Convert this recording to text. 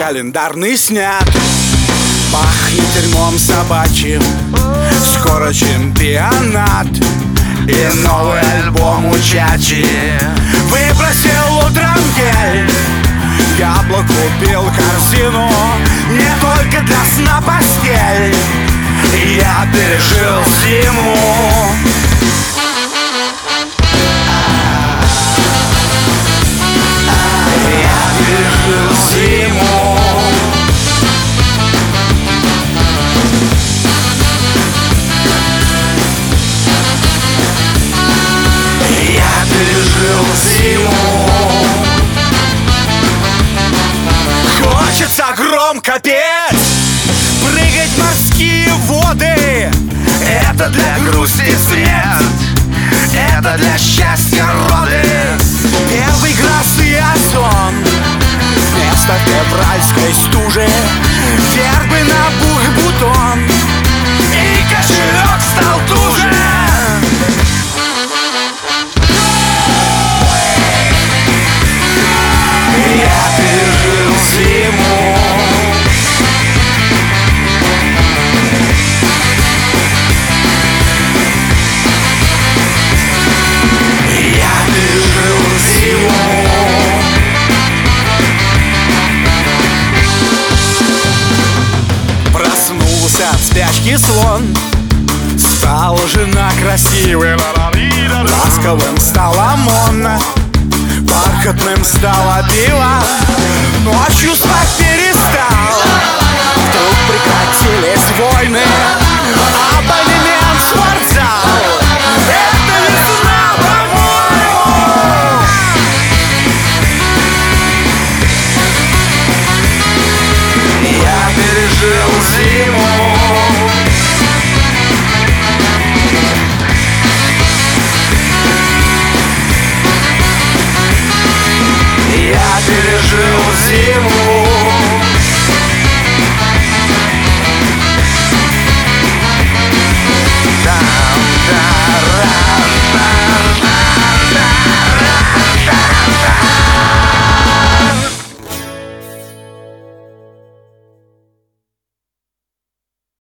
календарный снят. Пахнет дерьмом собачьим, скоро чемпионат. И новый альбом у Чачи выбросил утром гель. Яблок купил корзину, не только для сна постель. Я пережил зиму. Я пережил зиму. Я пережил зиму. Хочется громко петь, прыгать в морские воды. Это для грусти свет, это для счастья роды. Первый грозы озон вместо февральской стужи, вербы набух бутон, и кошелек стал туже. Я пережил зиму. Я пережил зиму. Проснулся от спячки слон, стала жена красивой, ласковым стала Монна, бархатным стало пиво, ночью спать перестал. Вдруг прекратились войны, а